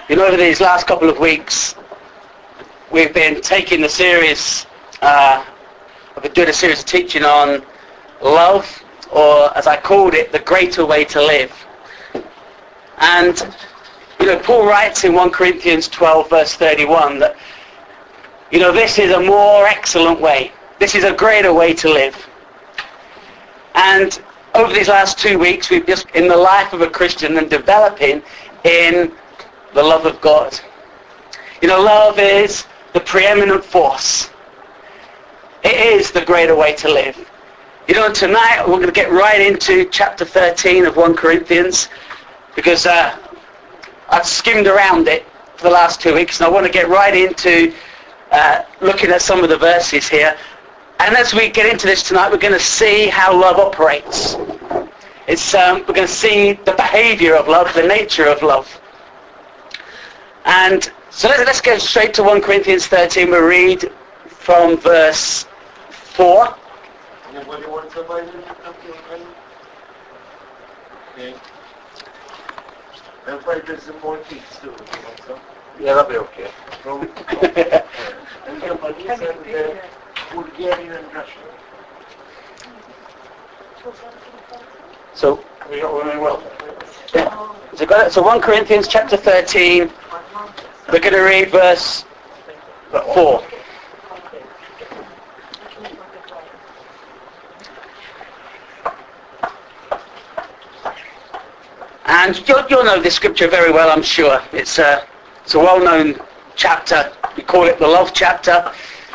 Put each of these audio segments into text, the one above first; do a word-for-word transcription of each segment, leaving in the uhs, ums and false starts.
You know, over these last couple of weeks, we've been taking the series, uh, I've been doing a series of teaching on love, or as I called it, the greater way to live. And, you know, Paul writes in First Corinthians twelve, verse thirty-one, that, you know, this is a more excellent way. This is a greater way to live. And over these last two weeks, we've just, in the life of a Christian and developing in the love of God. You know, love is the preeminent force. It is the greater way to live. You know, and tonight we're going to get right into chapter thirteen of First Corinthians, because uh, I've skimmed around it for the last two weeks, and I want to get right into uh, looking at some of the verses here. And as we get into this tonight, we're going to see how love operates. It's um, we're going to see the behavior of love, the nature of love. And so let's, let's go straight to First Corinthians thirteen. We'll read from verse four. Anybody want to buy them? Okay. And five is some more things too. Yeah, that'll be okay. From Bulgarian and Russia. So, we got one well. Yeah. So, got it. So First Corinthians chapter thirteen. We're going to read verse four. And you'll, you'll know this scripture very well, I'm sure. It's a, it's a well-known chapter. We call it the love chapter.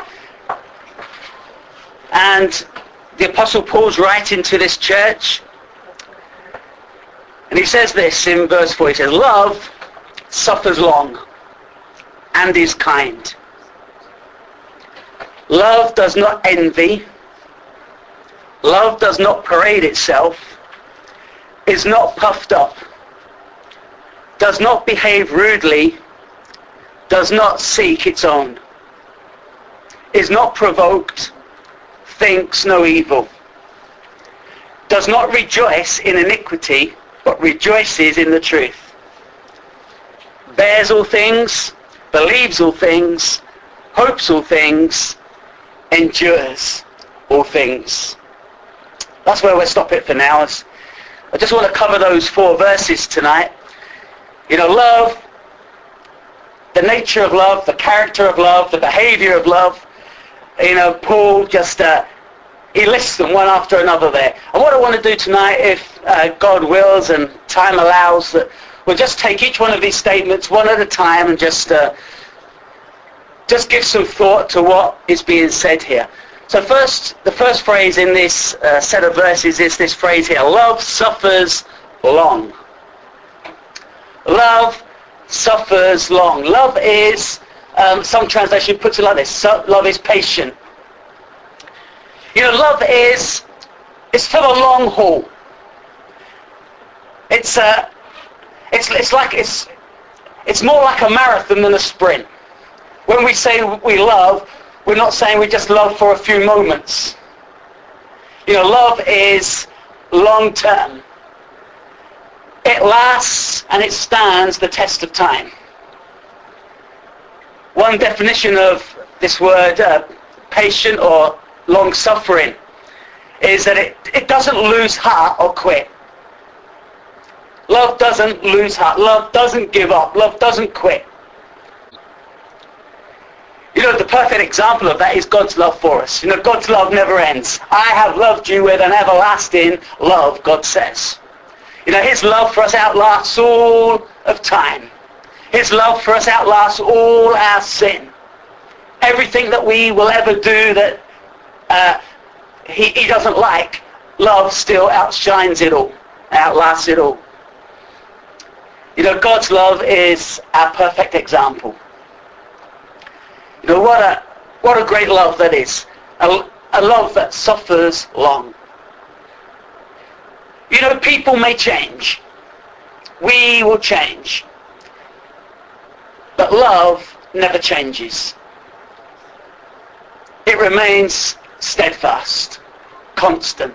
And the Apostle Paul's writing to this church. And he says this in verse four. He says, love suffers long and is kind. Love does not envy. Love does not parade itself, is not puffed up, does not behave rudely, does not seek its own, is not provoked, thinks no evil, does not rejoice in iniquity, but rejoices in the truth, bears all things, believes all things, hopes all things, endures all things. That's where we'll stop it for now. I just want to cover those four verses tonight. You know, love, the nature of love, the character of love, the behavior of love. You know, Paul just, uh, he lists them one after another there. And what I want to do tonight, if uh, God wills and time allows, that we'll just take each one of these statements one at a time and just, uh, just give some thought to what is being said here. So first, the first phrase in this uh, set of verses is this phrase here: love suffers long. Love suffers long. Love is, um, some translation puts it like this: so, love is patient. You know, love is, it's for the long haul. It's uh, it's it's like it's it's more like a marathon than a sprint. When we say we love, we're not saying we just love for a few moments. You know, love is long term. It lasts and it stands the test of time. One definition of this word, uh, patient or long suffering, is that it, it doesn't lose heart or quit. Love doesn't lose heart. Love doesn't give up. Love doesn't quit. You know, the perfect example of that is God's love for us. You know, God's love never ends. I have loved you with an everlasting love, God says. You know, his love for us outlasts all of time. His love for us outlasts all our sin. Everything that we will ever do that uh, he, he doesn't like, love still outshines it all, outlasts it all. You know, God's love is our perfect example. You know, what a what a great love that is. A, a love that suffers long. You know, people may change. We will change. But love never changes. It remains steadfast, constant.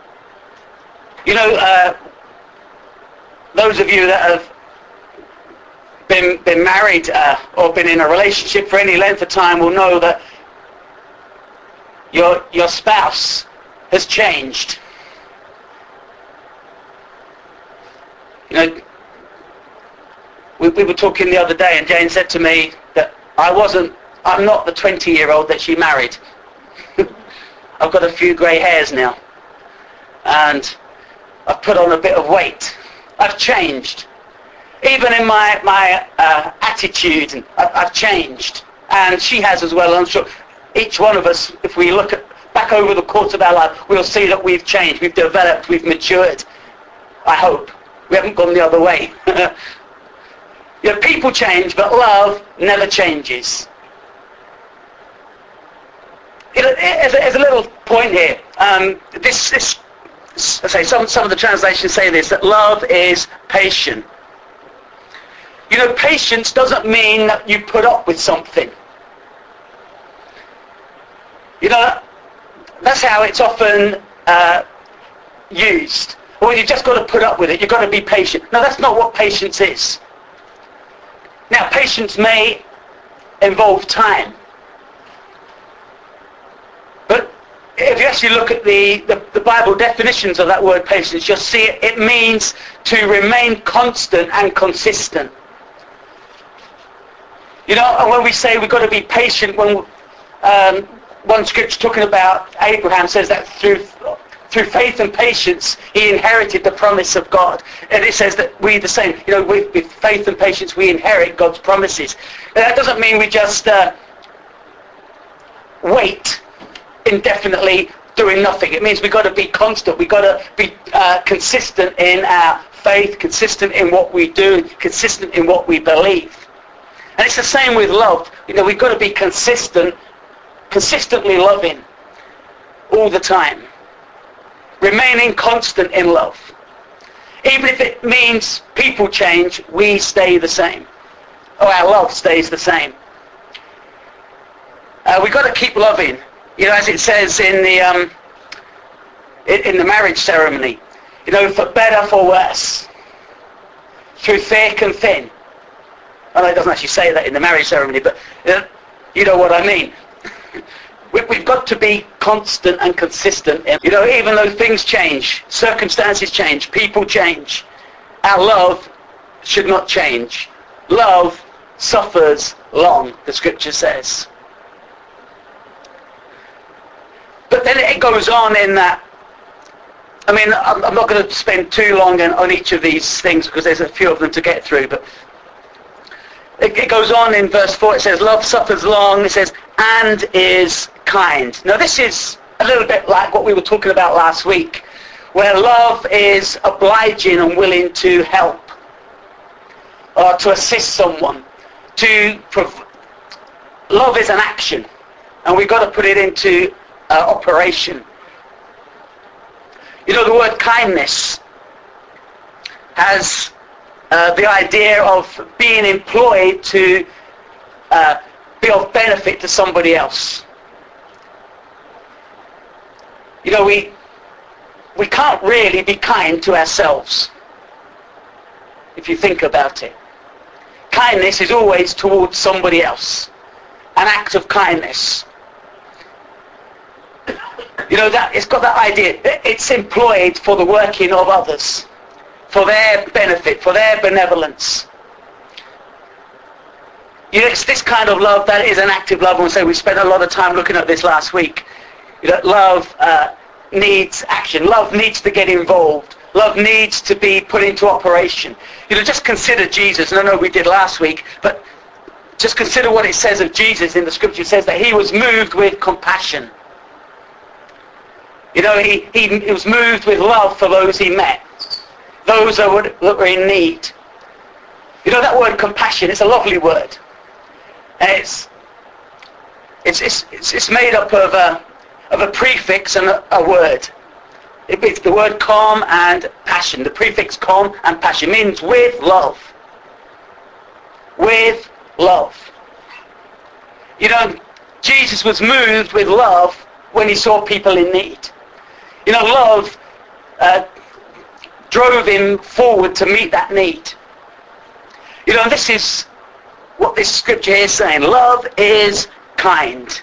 You know, uh, those of you that have been been married uh, or been in a relationship for any length of time will know that your your spouse has changed. You know, we, we were talking the other day, and Jane said to me that I wasn't, I'm not the twenty-year-old that she married. I've got a few grey hairs now, and I've put on a bit of weight. I've changed. Even in my my uh, attitude, and I've, I've changed, and she has as well. I'm sure each one of us, if we look at back over the course of our life, we'll see that we've changed, we've developed, we've matured. I hope we haven't gone the other way. You know, people change, but love never changes. There's a, there's a little point here. Um, this, this, I say some some of the translations say this, that love is patient. You know, patience doesn't mean that you put up with something. You know, that's how it's often uh, used. Well, you've just got to put up with it. You've got to be patient. No, that's not what patience is. Now, patience may involve time. But if you actually look at the, the, the Bible definitions of that word patience, you'll see it, it means to remain constant and consistent. You know, and when we say we've got to be patient, when um, one scripture talking about Abraham says that through through faith and patience he inherited the promise of God, and it says that we the same. You know, with, with faith and patience we inherit God's promises. And that doesn't mean we just uh, wait indefinitely doing nothing. It means we've got to be constant. We've got to be uh, consistent in our faith, consistent in what we do, consistent in what we believe. And it's the same with love. You know, we've got to be consistent, consistently loving all the time. Remaining constant in love. Even if it means people change, we stay the same. Or our love stays the same. Uh, we've got to keep loving. You know, as it says in the um, in, in the marriage ceremony. You know, for better, for worse. Through thick and thin. I know it doesn't actually say that in the marriage ceremony, but uh, you know what I mean. we, we've got to be constant and consistent. You know, even though things change, circumstances change, people change, our love should not change. Love suffers long, the scripture says. But then it goes on in that, I mean, I'm, I'm not going to spend too long on, on each of these things because there's a few of them to get through, but It, it goes on in verse four, it says, love suffers long, it says, and is kind. Now this is a little bit like what we were talking about last week, where love is obliging and willing to help, or to assist someone. To prov- Love is an action, and we've got to put it into uh, operation. You know, the word kindness has Uh, the idea of being employed to uh, be of benefit to somebody else. You know, we we can't really be kind to ourselves, if you think about it. Kindness is always towards somebody else. An act of kindness. You know, that it's got that idea. It's employed for the working of others, for their benefit, for their benevolence. You know, it's this kind of love that is an active love. And so we spent a lot of time looking at this last week. You know, love uh, needs action. Love needs to get involved. Love needs to be put into operation. You know, just consider Jesus. And I know we did last week, but just consider what it says of Jesus in the scripture. It says that he was moved with compassion. You know, he, he, he was moved with love for those he met. Those that were, that were in need. You know, that word compassion, it's a lovely word. And it's it's it's, it's, it's made up of a, of a prefix and a, a word. It, it's the word calm and passion. The prefix calm and passion means with love. With love. You know, Jesus was moved with love when he saw people in need. You know, love uh, drove him forward to meet that need. You know, this is what this scripture here is saying. Love is kind.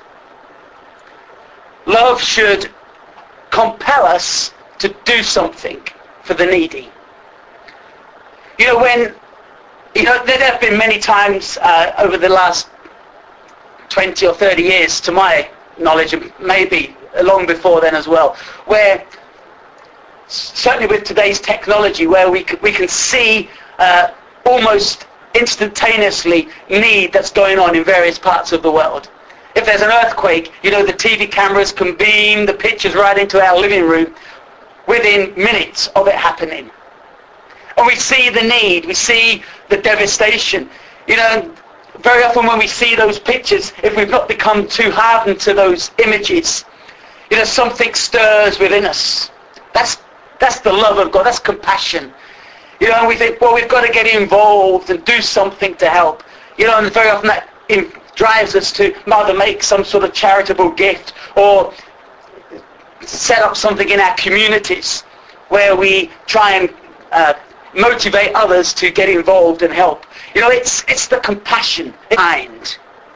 Love should compel us to do something for the needy. You know, when, you know, there have been many times uh, over the last twenty or thirty years, to my knowledge, and maybe long before then as well, where, certainly with today's technology, where we can, we can see uh, almost instantaneously need that's going on in various parts of the world. If there's an earthquake, you know, the T V cameras can beam the pictures right into our living room within minutes of it happening. And we see the need, we see the devastation. You know, very often when we see those pictures, if we've not become too hardened to those images, you know, something stirs within us. That's that's the love of God, that's compassion. You know, and we think, well, we've got to get involved and do something to help. You know, and very often that in, drives us to either make some sort of charitable gift or set up something in our communities where we try and uh, motivate others to get involved and help. You know, it's it's the compassion behind.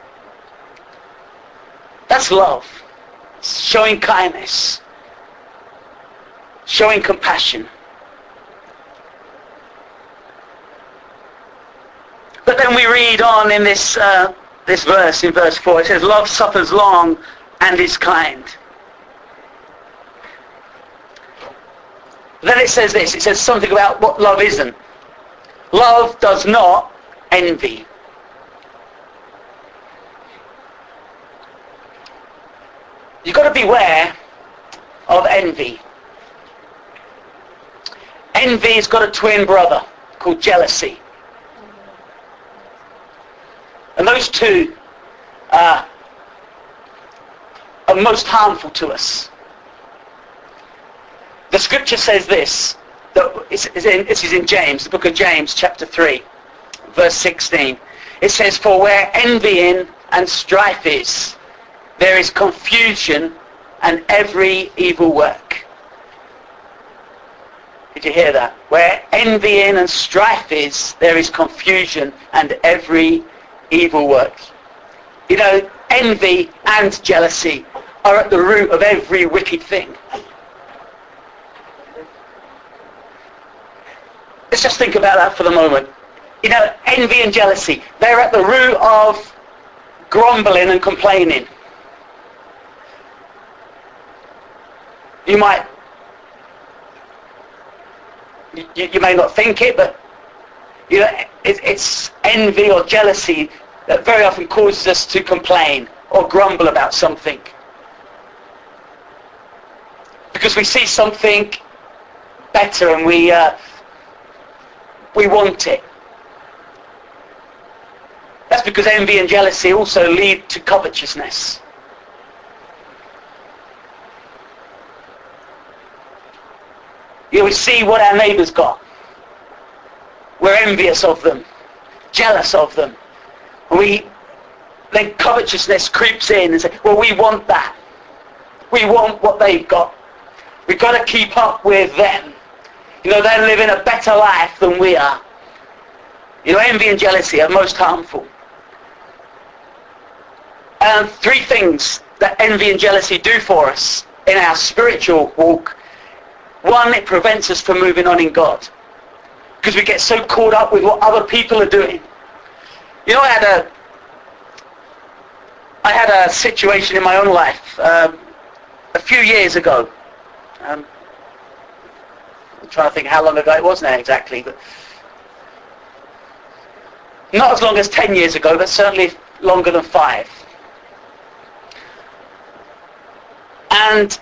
That's love. Showing kindness. Showing compassion. But then we read on in this uh, this verse, in verse four, it says, love suffers long and is kind. Then it says this, it says something about what love isn't. Love does not envy. You've got to beware of envy. Envy's got a twin brother called jealousy. And those two uh, are most harmful to us. The scripture says this, that it's in, this is in James, the book of James, chapter three, verse sixteen. It says, for where envying and strife is, there is confusion and every evil work. Did you hear that? Where envying and strife is, there is confusion and every evil work. You know, envy and jealousy are at the root of every wicked thing. Let's just think about that for the moment. You know, envy and jealousy, they're at the root of grumbling and complaining. You might, you, you may not think it, but you know, it, it's envy or jealousy that very often causes us to complain or grumble about something. Because we see something better and we uh, we want it. That's because envy and jealousy also lead to covetousness. You know, we see what our neighbours got. We're envious of them, jealous of them. And we, then covetousness creeps in and says, well, we want that. We want what they've got. We've got to keep up with them. You know, they're living a better life than we are. You know, envy and jealousy are most harmful. And three things that envy and jealousy do for us in our spiritual walk. One, it prevents us from moving on in God. Because we get so caught up with what other people are doing. You know, I had a, I had a situation in my own life um, a few years ago. Um, I'm trying to think how long ago it was now exactly, but not as long as ten years ago, but certainly longer than five. And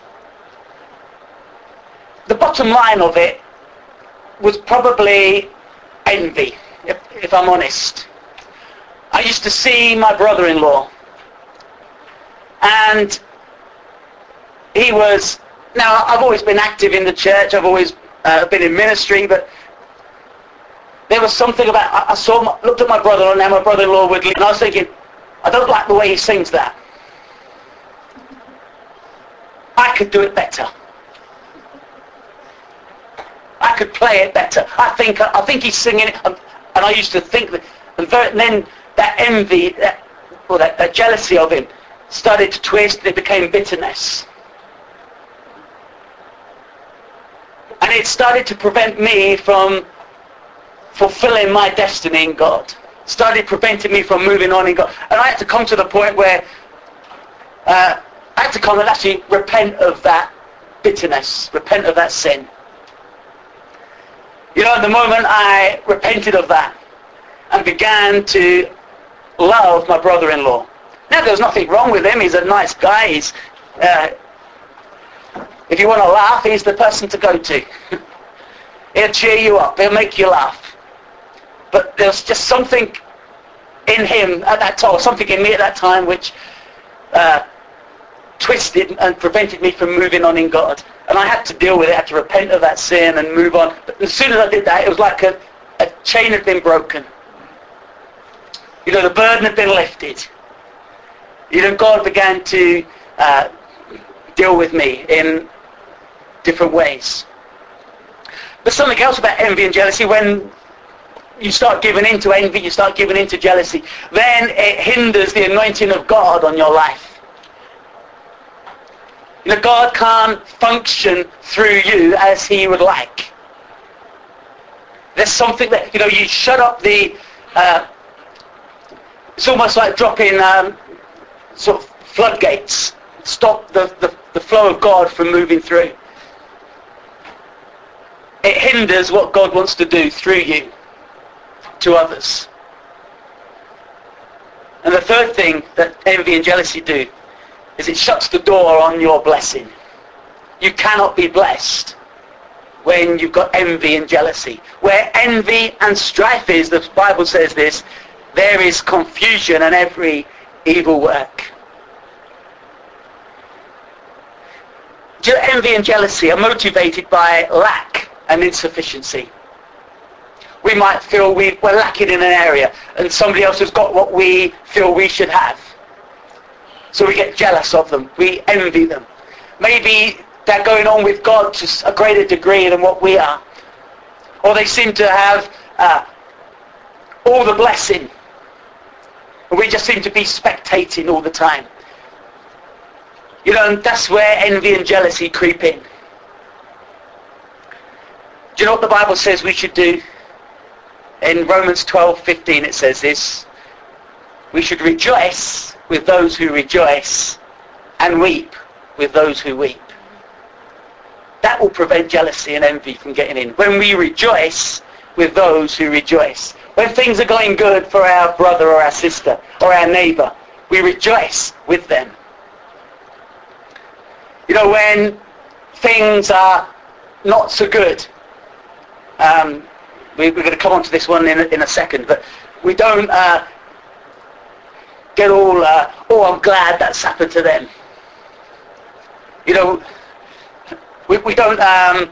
the bottom line of it was probably envy, if, if I'm honest. I used to see my brother-in-law, and he was, now I've always been active in the church, I've always uh, been in ministry, but there was something about, I, I saw, my, looked at my brother-in-law, and now my brother-in-law would leave, and I was thinking, I don't like the way he sings that. I could do it better. I could play it better. I think I think he's singing it. And I used to think that, and then that envy, that, or that, that jealousy of him started to twist, and it became bitterness. And it started to prevent me from fulfilling my destiny in God. Started preventing me from moving on in God. And I had to come to the point where uh, I had to come and actually repent of that bitterness, repent of that sin. You know, at the moment I repented of that and began to love my brother-in-law. Now, there was nothing wrong with him. He's a nice guy. He's, uh, if you want to laugh, he's the person to go to. He'll cheer you up. He'll make you laugh. But there's just something in him at that time, something in me at that time, which uh, twisted and prevented me from moving on in God. And I had to deal with it. I had to repent of that sin and move on. But as soon as I did that, it was like a, a chain had been broken. You know, the burden had been lifted. You know, God began to uh, deal with me in different ways. There's something else about envy and jealousy. When you start giving in to envy, you start giving in to jealousy, then it hinders the anointing of God on your life. You know, God can't function through you as he would like. There's something that, you know, you shut up the, uh, it's almost like dropping um, sort of floodgates. Stop the, the, the flow of God from moving through. It hinders what God wants to do through you to others. And the third thing that envy and jealousy do is it shuts the door on your blessing. You cannot be blessed when you've got envy and jealousy. Where envy and strife is, the Bible says this, there is confusion and every evil work. Envy and jealousy are motivated by lack and insufficiency. We might feel we, we're lacking in an area and somebody else has got what we feel we should have. So we get jealous of them. We envy them. Maybe they're going on with God to a greater degree than what we are. Or they seem to have uh, all the blessing. And we just seem to be spectating all the time. You know, and that's where envy and jealousy creep in. Do you know what the Bible says we should do? In Romans twelve fifteen it says this. We should rejoice with those who rejoice and weep with those who weep. That will prevent jealousy and envy from getting in. When we rejoice with those who rejoice. When things are going good for our brother or our sister or our neighbour, we rejoice with them. You know, when things are not so good, um, we, we're going to come on to this one in a, in a second, but we don't uh, get all, uh, oh, I'm glad that's happened to them. You know, we, we don't um,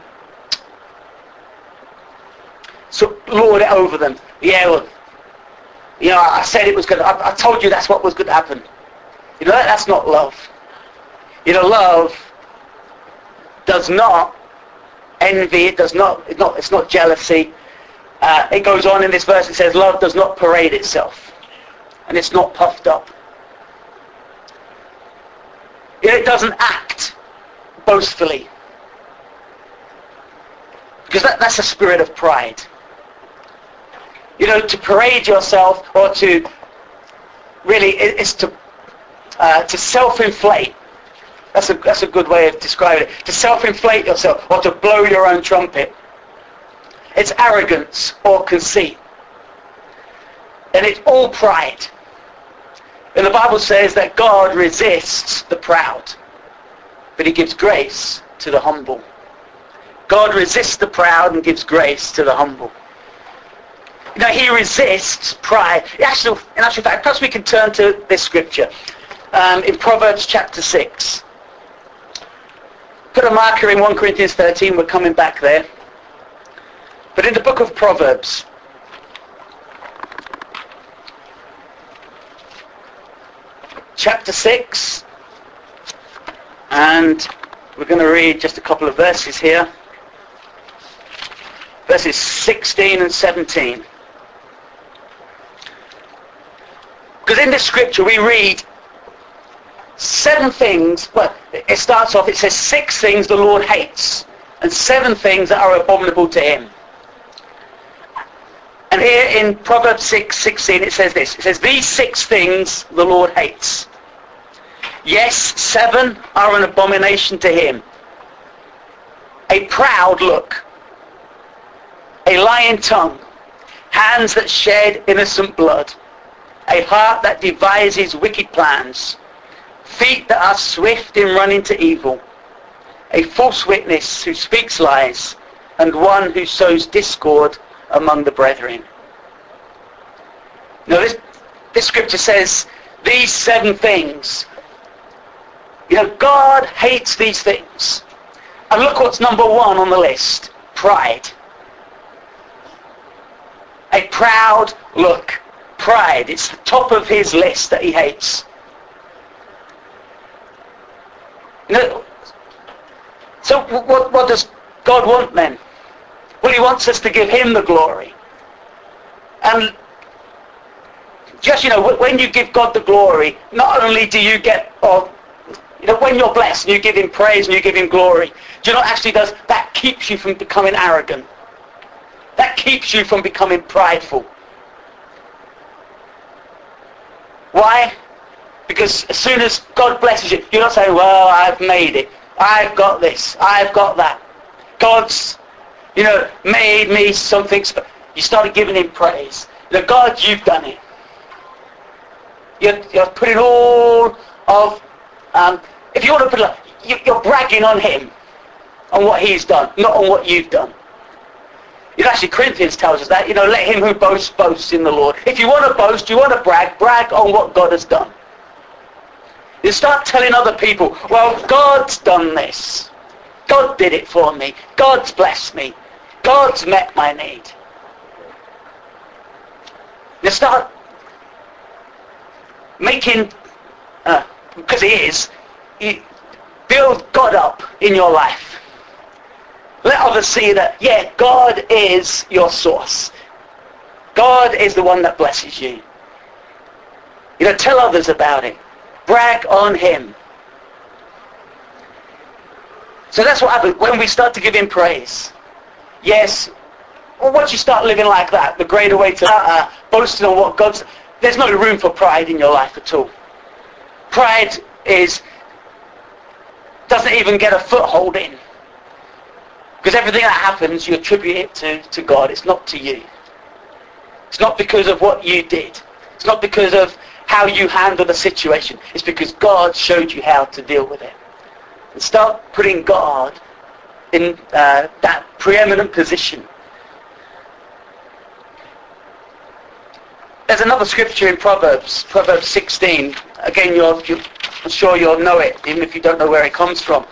so lord it over them. Yeah, well, you know, I said it was going to, I, I told you that's what was going to happen. You know, that, that's not love. You know, love does not envy, it does not, it's not, it's not jealousy. Uh, it goes on in this verse, it says, love does not parade itself. And it's not puffed up. It doesn't act boastfully. Because that, that's a spirit of pride. You know, to parade yourself or to really, it, it's to uh, to self-inflate. That's a, that's a good way of describing it. To self-inflate yourself or to blow your own trumpet. It's arrogance or conceit. And it's all pride. And the Bible says that God resists the proud, but he gives grace to the humble. God resists the proud and gives grace to the humble. You know, he resists pride. In actual, in actual fact, perhaps we can turn to this scripture. Um, in Proverbs chapter six. Put a marker in First Corinthians thirteen, we're coming back there. But in the book of Proverbs, chapter six, and we're going to read just a couple of verses here. Verses sixteen and seventeen. Because in this scripture we read seven things, well, it starts off, it says six things the Lord hates, and seven things that are abominable to him. And here in Proverbs six sixteen it says this, it says, these six things the Lord hates. Yes, seven are an abomination to him. A proud look, a lying tongue, hands that shed innocent blood, a heart that devises wicked plans, feet that are swift in running to evil, a false witness who speaks lies, and one who sows discord among the brethren. Now this, this scripture says these seven things. You know, God hates these things. And look what's number one on the list. Pride. A proud look. Pride. It's the top of his list that he hates. You know, so what, what does God want then? Well, he wants us to give him the glory. And just, you know, when you give God the glory, not only do you get, or, you know, when you're blessed and you give him praise and you give him glory, do you know what actually does? That keeps you from becoming arrogant. That keeps you from becoming prideful. Why? Because as soon as God blesses you, you're not saying, well, I've made it. I've got this. I've got that. God's, you know, made me something. Sp-. You started giving him praise. You know, God, you've done it. You're, you're putting all of, um, if you want to put it like, you're bragging on him, on what he's done, not on what you've done. You know, actually, Corinthians tells us that, you know, let him who boasts, boast in the Lord. If you want to boast, you want to brag, brag on what God has done. You start telling other people, well, God's done this. God did it for me. God's blessed me. God's met my need. You start making, uh, because he is, you build God up in your life. Let others see that, yeah, God is your source. God is the one that blesses you. You know, tell others about it. Brag on him. So that's what happens when we start to give him praise. Yes, well, once you start living like that, the greater way to uh, boasting on what God's... There's no room for pride in your life at all. Pride is doesn't even get a foothold in. Because everything that happens, you attribute it to, to God. It's not to you. It's not because of what you did. It's not because of how you handled the situation. It's because God showed you how to deal with it. And start putting God in uh, that preeminent position. There's another scripture in Proverbs, Proverbs sixteen. Again, you're, you're, I'm sure you'll know it, even if you don't know where it comes from.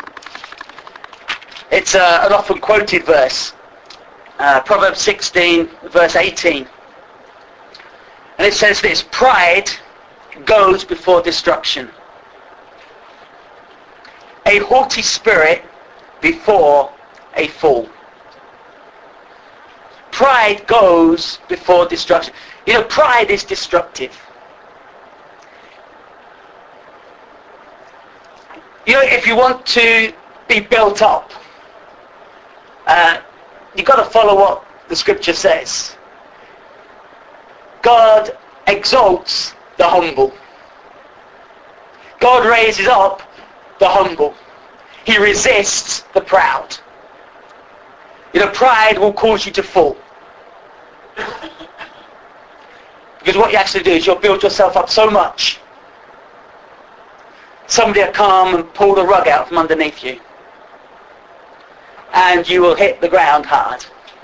It's uh, an often quoted verse. Uh, Proverbs sixteen, verse eighteen. And it says this, pride goes before destruction. A haughty spirit before a fall. Pride goes before destruction. You know, pride is destructive. You know, if you want to be built up, uh, you've got to follow what the scripture says. God exalts the humble. God raises up the humble. He resists the proud. You know, pride will cause you to fall. Because what you actually do is you'll build yourself up so much, somebody will come and pull the rug out from underneath you. And you will hit the ground hard.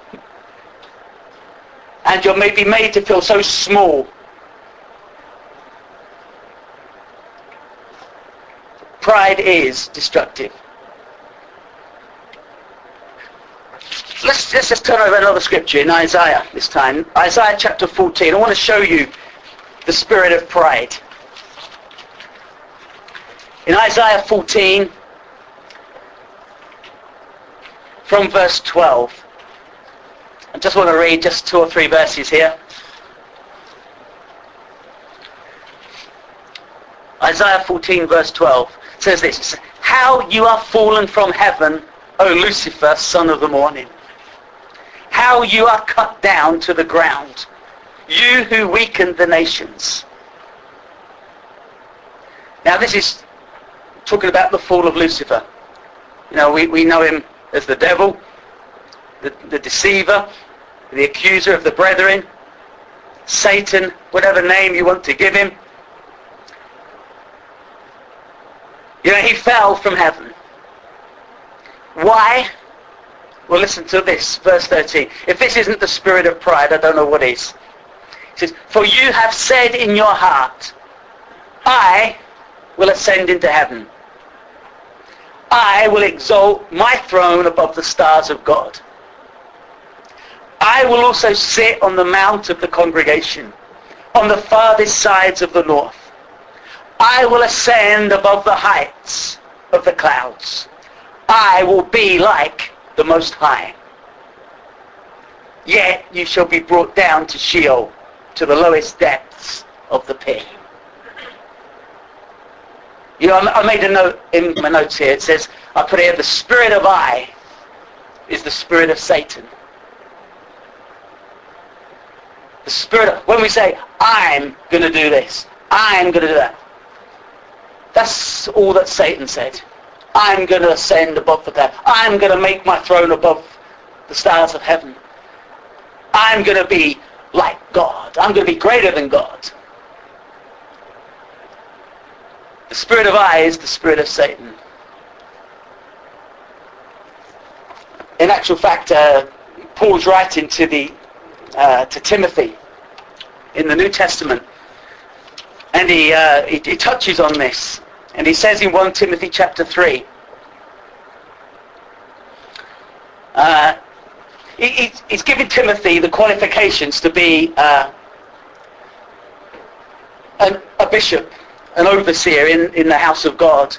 And you're maybe made to feel so small. Pride is destructive. Let's, let's just turn over another scripture in Isaiah this time. Isaiah chapter fourteen. I want to show you the spirit of pride. In Isaiah fourteen, from verse twelve. I just want to read just two or three verses here. Isaiah fourteen verse twelve says this, how you are fallen from heaven, O Lucifer, son of the morning. How you are cut down to the ground, you who weakened the nations. Now this is talking about the fall of Lucifer. You know, we, we know him as the devil, the, the deceiver, the accuser of the brethren, Satan, whatever name you want to give him. You know, he fell from heaven. Why? Well, listen to this, verse thirteen. If this isn't the spirit of pride, I don't know what is. It says, for you have said in your heart, I will ascend into heaven. I will exalt my throne above the stars of God. I will also sit on the mount of the congregation, on the farthest sides of the north. I will ascend above the heights of the clouds. I will be like the Most High. Yet you shall be brought down to Sheol, to the lowest depths of the pit. You know, I made a note in my notes here. It says, I put here, the spirit of I is the spirit of Satan. The spirit of, when we say, I'm going to do this, I'm going to do that, that's all that Satan said. I'm going to ascend above the cloud. I'm going to make my throne above the stars of heaven. I'm going to be like God. I'm going to be greater than God. The spirit of I is the spirit of Satan. In actual fact, uh, Paul's writing to the uh, to Timothy in the New Testament, and he, uh, he he touches on this, and he says in First Timothy chapter three, uh, he, he, he's giving Timothy the qualifications to be uh, an, a bishop, an overseer in, in the house of God.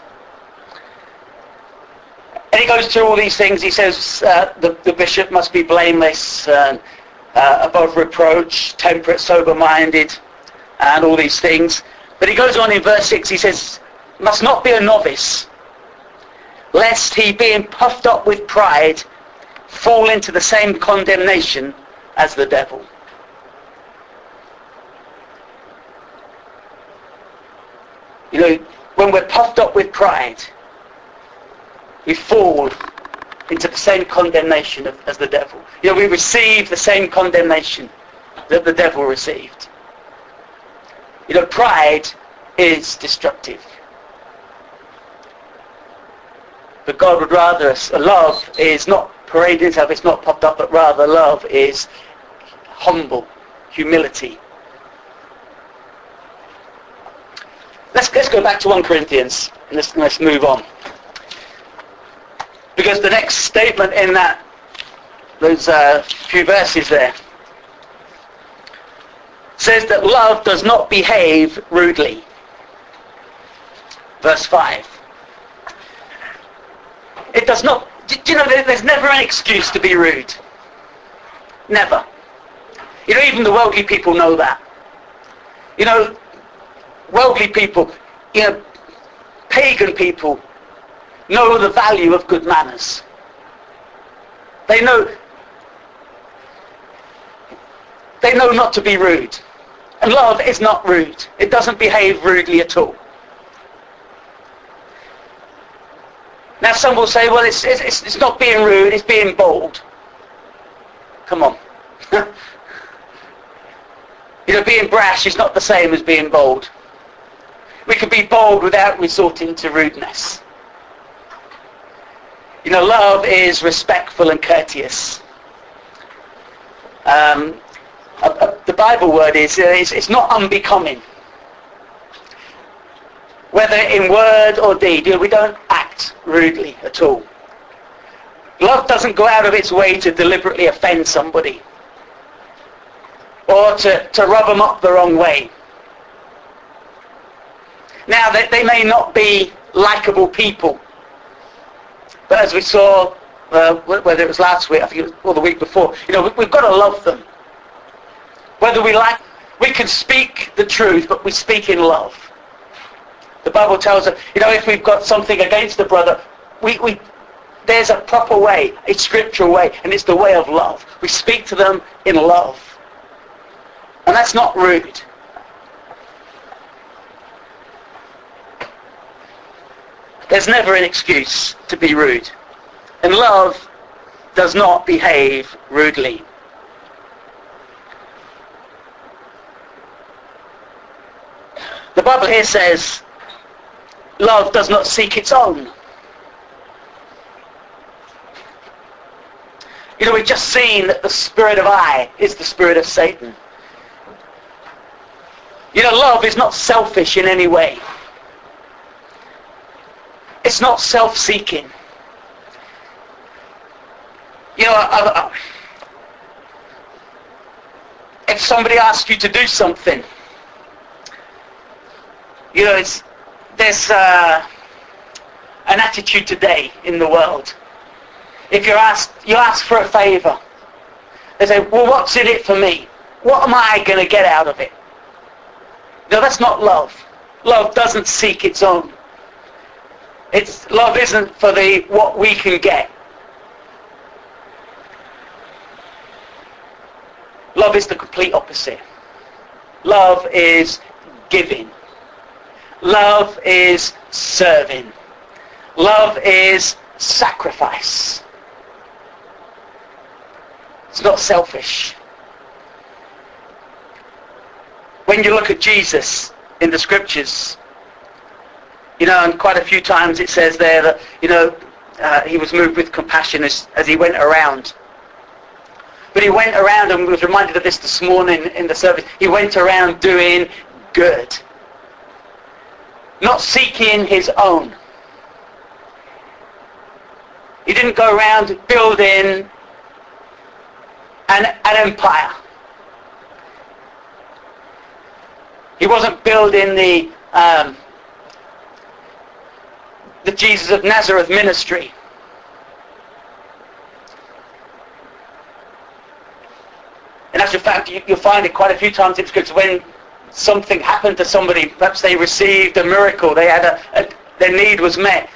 And he goes through all these things. He says uh, the, the bishop must be blameless, uh, uh, above reproach, temperate, sober-minded, and all these things. But he goes on in verse six, he says, must not be a novice, lest he, being puffed up with pride, fall into the same condemnation as the devil. You know, when we're puffed up with pride, we fall into the same condemnation of, as the devil. You know, we receive the same condemnation that the devil received. You know, pride is destructive. But God would rather us, love is not parading itself, it's not puffed up, but rather love is humble, humility. Let's, let's go back to First Corinthians and let's, let's move on. Because the next statement in that, those uh, few verses there, says that love does not behave rudely. Verse five. It does not, do you know, there's never an excuse to be rude. Never. You know, even the worldly people know that. You know, worldly people, you know, pagan people know the value of good manners. They know, they know not to be rude. And love is not rude. It doesn't behave rudely at all. Now some will say, well, it's, it's, it's not being rude, it's being bold. Come on. You know, being brash is not the same as being bold. We can be bold without resorting to rudeness. You know, love is respectful and courteous. Um, uh, uh, the Bible word is, uh, is it's not unbecoming. Whether in word or deed, you know, we don't act rudely at all. Love doesn't go out of its way to deliberately offend somebody or to, to rub them up the wrong way. Now, they, they may not be likable people, but as we saw, uh, whether it was last week, I think it was, or the week before, you know, we, we've got to love them. Whether we like, we can speak the truth, but we speak in love. The Bible tells us, you know, if we've got something against a brother, we, we there's a proper way, a scriptural way, and it's the way of love. We speak to them in love. And that's not rude. There's never an excuse to be rude. And love does not behave rudely. The Bible here says, love does not seek its own. You know, we've just seen that the spirit of I is the spirit of Satan. You know, love is not selfish in any way. It's not self-seeking. You know, I, I, if somebody asks you to do something, you know, it's, there's uh, an attitude today in the world. If you're asked, you ask for a favour, they say, well, what's in it for me? What am I going to get out of it? No, that's not love. Love doesn't seek its own. It's, love isn't for the what we can get. Love is the complete opposite. Love is giving. Love is serving. Love is sacrifice. It's not selfish. When you look at Jesus in the scriptures, you know, and quite a few times it says there that, you know, uh, he was moved with compassion as, as he went around. But he went around, and we was reminded of this this morning in the service, he went around doing good. Not seeking his own. He didn't go around building an, an empire. He wasn't building the um, the Jesus of Nazareth ministry. In actual fact, you, you'll find it quite a few times in Scripture when something happened to somebody, perhaps they received a miracle, they had a, a their need was met.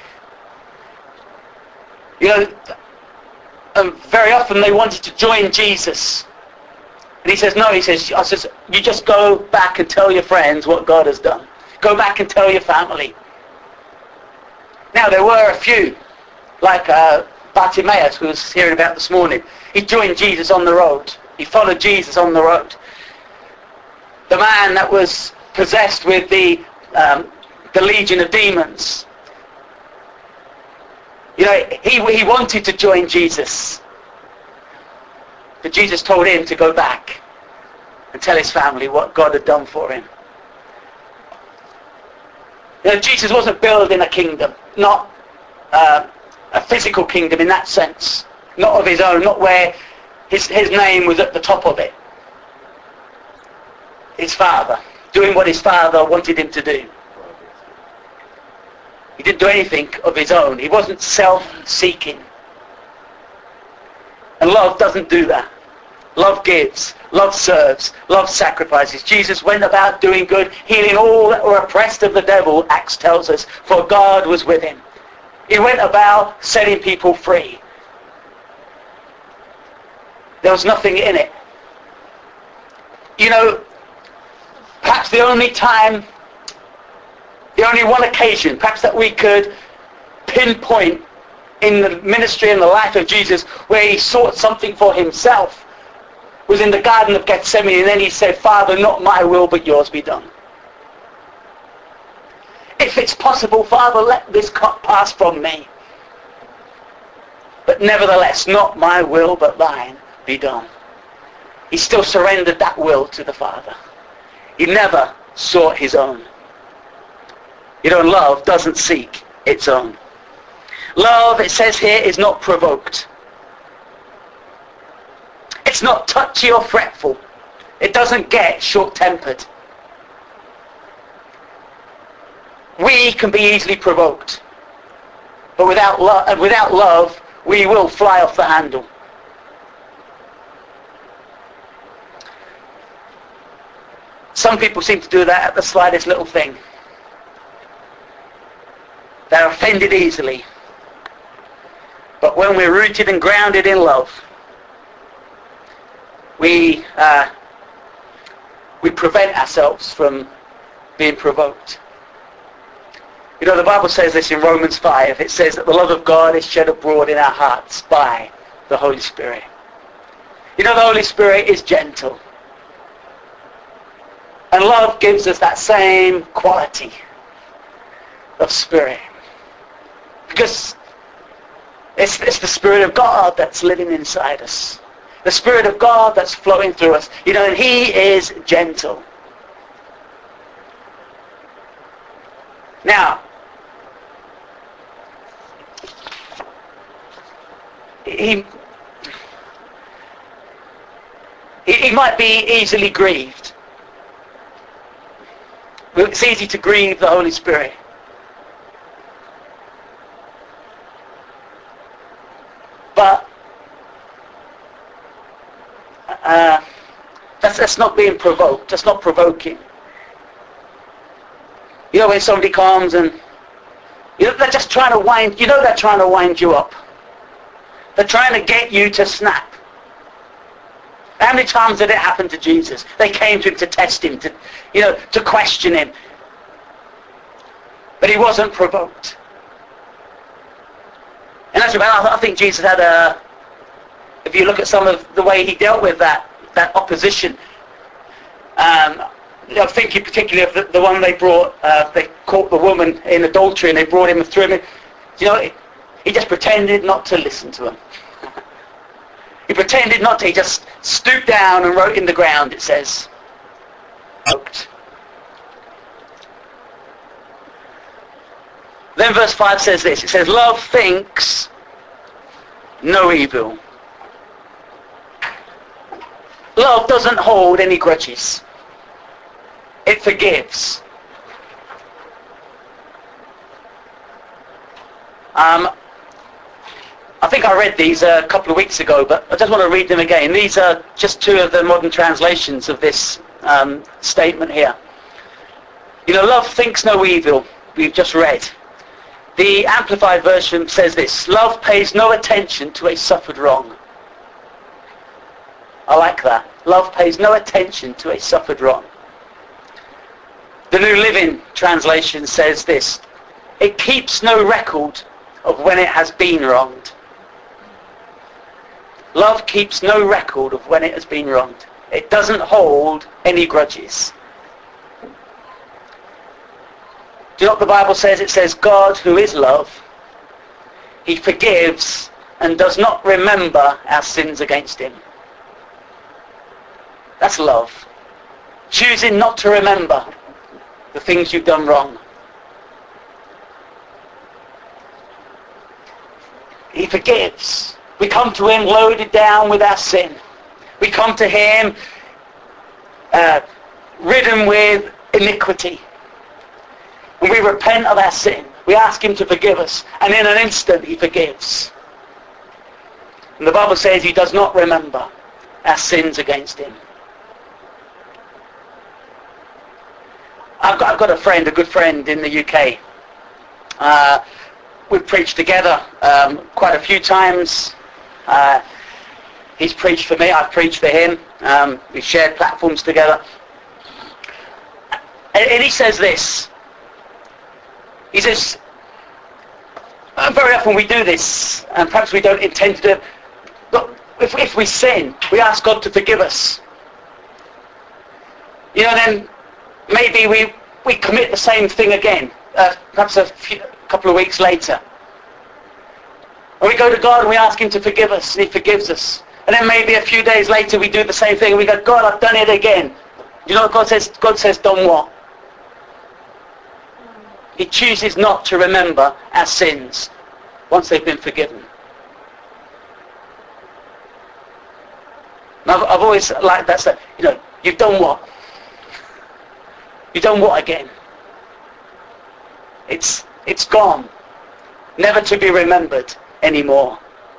You know, and very often they wanted to join Jesus. And he says, no, he says, I says, you just go back and tell your friends what God has done. Go back and tell your family. Now, there were a few, like uh, Bartimaeus, who was hearing about this morning. He joined Jesus on the road. He followed Jesus on the road. The man that was possessed with the, um, the legion of demons. You know, he, he wanted to join Jesus. But Jesus told him to go back and tell his family what God had done for him. You know, Jesus wasn't building a kingdom, not uh, a physical kingdom in that sense, not of his own, not where his, his name was at the top of it. His Father, doing what his Father wanted him to do. He didn't do anything of his own. He wasn't self-seeking. And love doesn't do that. Love gives. Love serves. Love sacrifices. Jesus went about doing good, healing all that were oppressed of the devil, Acts tells us, for God was with him. He went about setting people free. There was nothing in it. You know, perhaps the only time, the only one occasion, perhaps that we could pinpoint in the ministry and the life of Jesus where he sought something for himself was in the Garden of Gethsemane, and then he said, Father, not my will but yours be done. If it's possible, Father, let this cup pass from me. But nevertheless, not my will but thine be done. He still surrendered that will to the Father. He never sought his own. You know, love doesn't seek its own. Love, it says here, is not provoked. It's not touchy or fretful. It doesn't get short-tempered. We can be easily provoked. But without, lo- uh, without love, we will fly off the handle. Some people seem to do that at the slightest little thing. They're offended easily. But when we're rooted and grounded in love, we uh, we prevent ourselves from being provoked. You know, the Bible says this in Romans five. It says that the love of God is shed abroad in our hearts by the Holy Spirit. You know, the Holy Spirit is gentle. And love gives us that same quality of spirit. Because it's, it's the Spirit of God that's living inside us. The Spirit of God that's flowing through us. You know, and He is gentle. Now, he, he might be easily grieved. It's easy to grieve the Holy Spirit. But uh, that's, that's not being provoked. That's not provoking. You know, when somebody comes and, you know, they're just trying to wind, you know they're trying to wind you up. They're trying to get you to snap. How many times did it happen to Jesus? They came to him to test him, to, you know, to question him. But he wasn't provoked. And actually, I think Jesus had a, if you look at some of the way he dealt with that, that opposition, um, I'm thinking particularly of the, the one they brought, uh, they caught the woman in adultery and they brought him and threw him in. You know, he, he just pretended not to listen to him. He pretended not to. He just stooped down and wrote in the ground, it says. Provoked. Then verse five says this. It says, love thinks no evil. Love doesn't hold any grudges. It forgives. Um, I think I read these a couple of weeks ago, but I just want to read them again. These are just two of the modern translations of this um, statement here. You know, love thinks no evil, we've just read. The Amplified Version says this: love pays no attention to a suffered wrong. I like that. Love pays no attention to a suffered wrong. The New Living Translation says this: it keeps no record of when it has been wronged. Love keeps no record of when it has been wronged. It doesn't hold any grudges. Do you know what the Bible says? It says, God, who is love, He forgives and does not remember our sins against Him. That's love. Choosing not to remember the things you've done wrong. He forgives. We come to Him loaded down with our sin. We come to Him uh, ridden with iniquity. When we repent of our sin, we ask Him to forgive us, and in an instant He forgives. And the Bible says He does not remember our sins against Him. I've got, I've got a friend, a good friend in the U K. Uh, we've preached together um, quite a few times. Uh, he's preached for me, I've preached for him. Um, we've shared platforms together. And, and he says this. He says, uh, very often we do this, and perhaps we don't intend to do it, but if, if we sin, we ask God to forgive us. You know, then maybe we, we commit the same thing again, uh, perhaps a few, couple of weeks later. And we go to God and we ask Him to forgive us, and He forgives us. And then maybe a few days later we do the same thing, and we go, God, I've done it again. You know what God says? God says, done what? He chooses not to remember our sins once they've been forgiven. And I've, I've always liked that stuff. You know, you've done what? You've done what again? It's, it's gone. Never to be remembered anymore.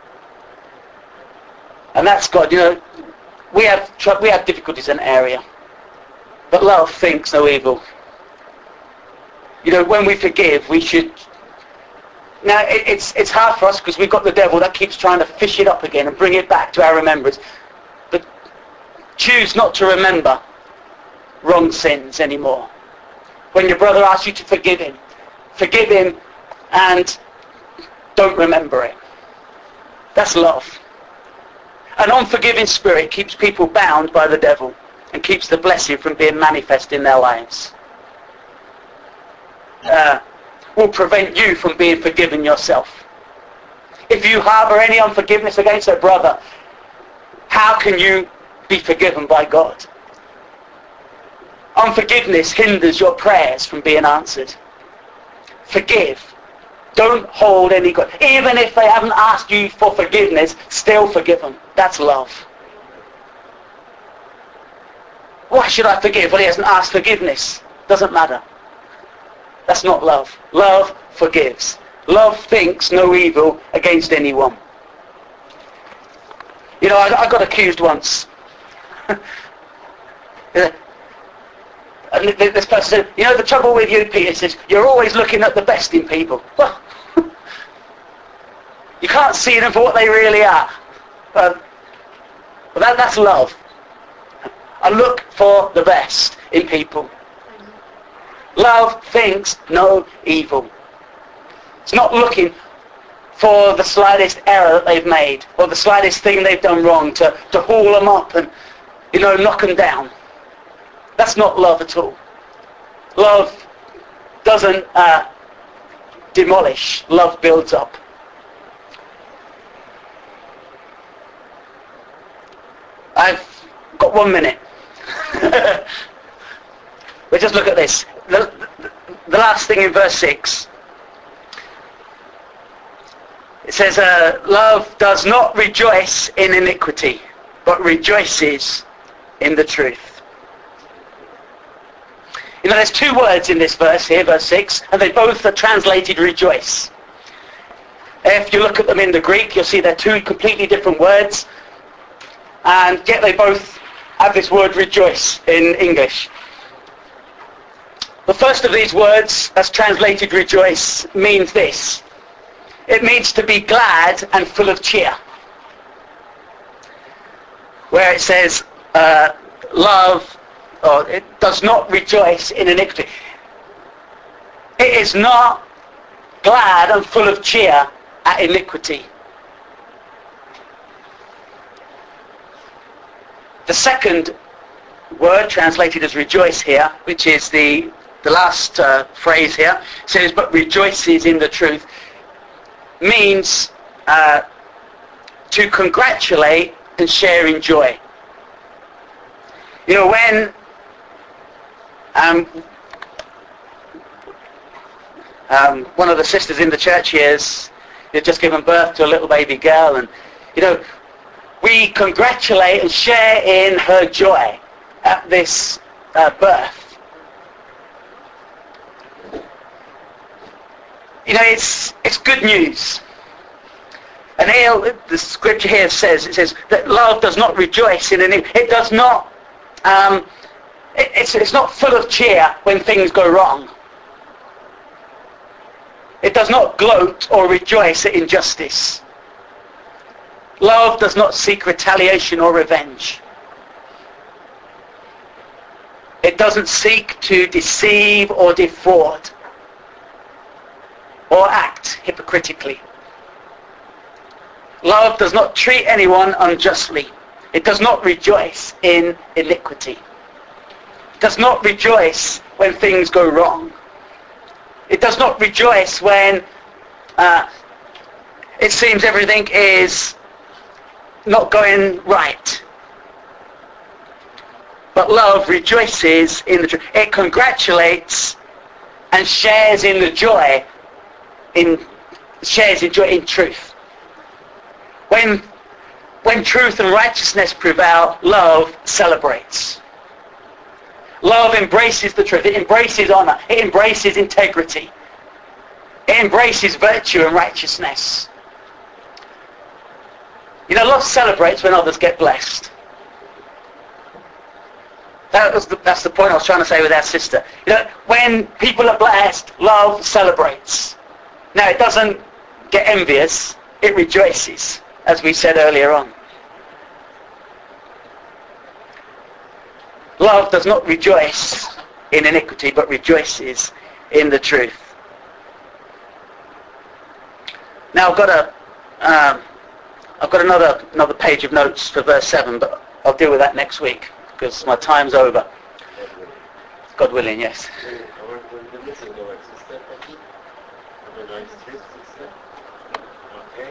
And that's God. You know, we have, we have difficulties in that area. But love thinks no evil. You know, when we forgive, we should Now, it, it's, it's hard for us because we've got the devil that keeps trying to fish it up again and bring it back to our remembrance. But choose not to remember wrong sins anymore. When your brother asks you to forgive him, forgive him and don't remember it. That's love. An unforgiving spirit keeps people bound by the devil and keeps the blessing from being manifest in their lives. Uh, will prevent you from being forgiven yourself. If you harbour any unforgiveness against a brother, how can you be forgiven by God? Unforgiveness hinders your prayers from being answered. Forgive. Don't hold any God. Even if they haven't asked you for forgiveness, still forgive them. That's love. Why should I forgive? Well, he hasn't asked forgiveness. Doesn't matter. That's not love. Love forgives. Love thinks no evil against anyone. You know, I, I got accused once. And this person said, you know, the trouble with you, Peter, says, you're always looking at the best in people. Well, you can't see them for what they really are. Uh, but that, that's love. I look for the best in people. Love thinks no evil. It's not looking for the slightest error that they've made or the slightest thing they've done wrong to, to haul them up and, you know, knock them down. That's not love at all. Love doesn't uh, demolish. Love builds up. I've got one minute. But just look at this. The, the, the last thing in verse six. It says, uh, love does not rejoice in iniquity, but rejoices in the truth. You know, there's two words in this verse here, verse six, and they both are translated rejoice. If you look at them in the Greek, you'll see they're two completely different words, and yet they both have this word rejoice in English. The first of these words, that's translated rejoice, means this. It means to be glad and full of cheer. Where it says, uh, love, or it does not rejoice in iniquity. It is not glad and full of cheer at iniquity. The second word translated as rejoice here, which is the, the last uh, phrase here, says, but rejoices in the truth, means uh, to congratulate and share in joy. You know, when um, um, one of the sisters in the church here has just given birth to a little baby girl, and, you know, we congratulate and share in her joy at this uh, birth. You know, it's it's good news. And here, the scripture here says, it says that love does not rejoice in any, it does not, um, it, it's, it's not full of cheer when things go wrong. It does not gloat or rejoice at injustice. Love does not seek retaliation or revenge. It doesn't seek to deceive or defraud or act hypocritically. Love does not treat anyone unjustly. It does not rejoice in iniquity. It does not rejoice when things go wrong. It does not rejoice when uh, it seems everything is not going right. But love rejoices in the truth. It congratulates and shares in the joy, in shares in joy in truth. When, when truth and righteousness prevail, love celebrates. Love embraces the truth. It embraces honor. It embraces integrity. It embraces virtue and righteousness. You know, love celebrates when others get blessed. That was the, that's the point I was trying to say with our sister. You know, when people are blessed, love celebrates. Now, it doesn't get envious, it rejoices, as we said earlier on. Love does not rejoice in iniquity, but rejoices in the truth. Now I've got a, um, I've got another another page of notes for verse seven, but I'll deal with that next week because my time's over. God willing, yes. We're missing the word sister, I think.